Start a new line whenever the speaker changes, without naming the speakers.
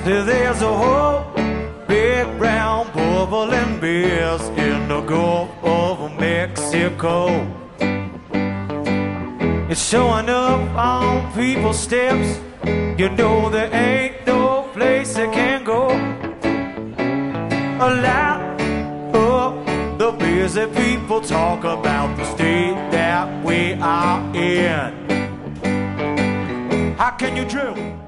There's a whole big round bubbling beers in the Gulf of Mexico. It's showing up on people's steps. You know there ain't no place that can go. Light up the beers that people talk about, the state that we are in. How can you drill?